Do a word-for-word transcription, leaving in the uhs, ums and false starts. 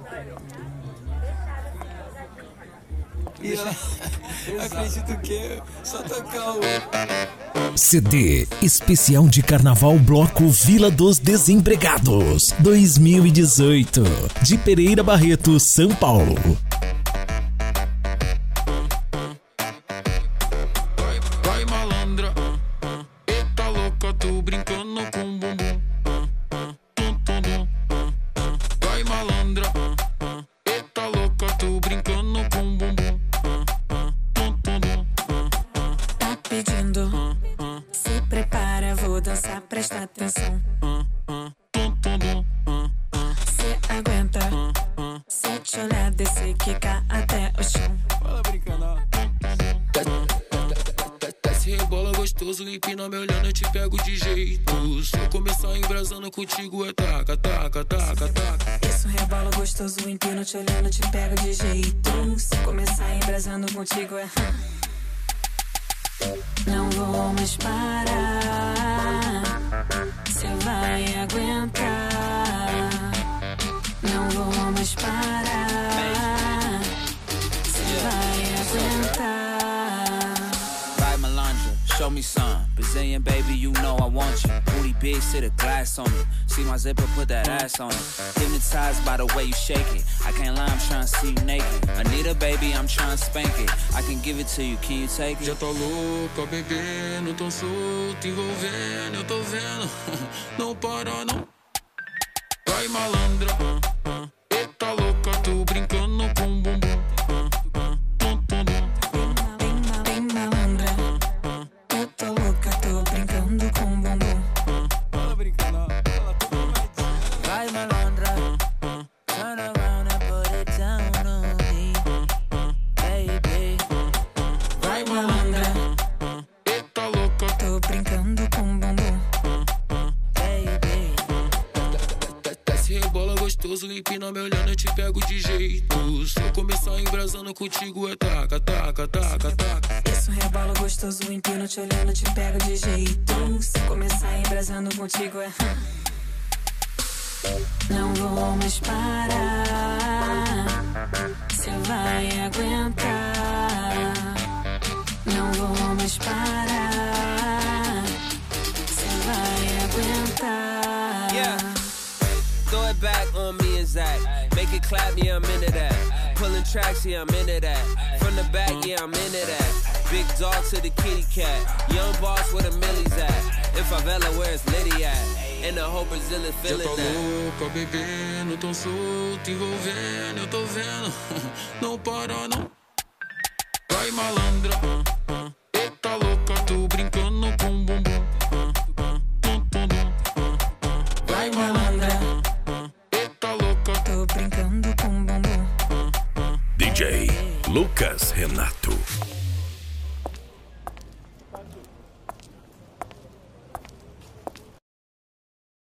E ela, acredito que só tocar o... C D Especial de Carnaval Bloco Vila dos Desempregados dois mil e dezoito, de Pereira Barreto, São Paulo. Vai malandra, eita louca, tô brincando com bumbum. Vai malandra, eita louca, tô brincando com bumbum. Tá pedindo, se prepara, vou dançar, presta atenção. Cê aguenta, se te olhar, descer, quicar até o chão. Fala brincando, ó. Desce, rebola gostoso, empina me olhando, eu te pego de jeito. Se eu começar embrasando contigo é taca, taca, taca, taca. Isso rebola gostoso, empino te olhando, te pego de jeito. Se começar embrasando contigo é... Não vou mais parar, cê vai aguentar. Não vou mais parar, cê vai aguentar. Vai malandra, show me some. Brazilian baby, you know I want you. Booty big, sit a glass on it. See my zipper, put that ass on it. Hypnotized by the way you shake it. I can't lie, I'm trying to see you naked. Anita baby, I'm trying to spank it. I can give it to you, can you take it? Já tá louca, bebendo, tão solto, envolvendo, eu tô vendo. Não para, não. Vai malandra, eita louca, tô brincando com bumbum. Bem malandra, eu tô louca, tô brincando com bumbum. Fala brincando, ó. Fala tudo mais. Vai malandra, turn around and put it down on me, baby. Vai malandra, Eita louca, tô brincando com bumbum. Baby. desce, rebola gostoso, empina me olhando, eu te pego de jeito. Se eu começar embrasando contigo é taca, taca, taca, taca. Isso rebola gostoso, empino te olhando, te pego de jeito. Se começar embrasando contigo é... Não vou mais parar, cê vai aguentar. Não vou mais parar, cê vai aguentar. Yeah. Throw it back on me and Zach. Make it clap, yeah, I'm into that. Pulling tracks, yeah, I'm into that. From the back, yeah, I'm into that. Big dog to the kitty cat. Young boss where the millies at. In favela, where's Liddy at? And the whole Brazil is Já feeling tá that. louca, bebendo, tão solto, envolvendo, eu tô vendo. Não para, não. Vai malandra, eita louca, tô brincando com bumbum. Vai malandra, Eita louca, tô brincando com bumbum. D J Lucas Renato.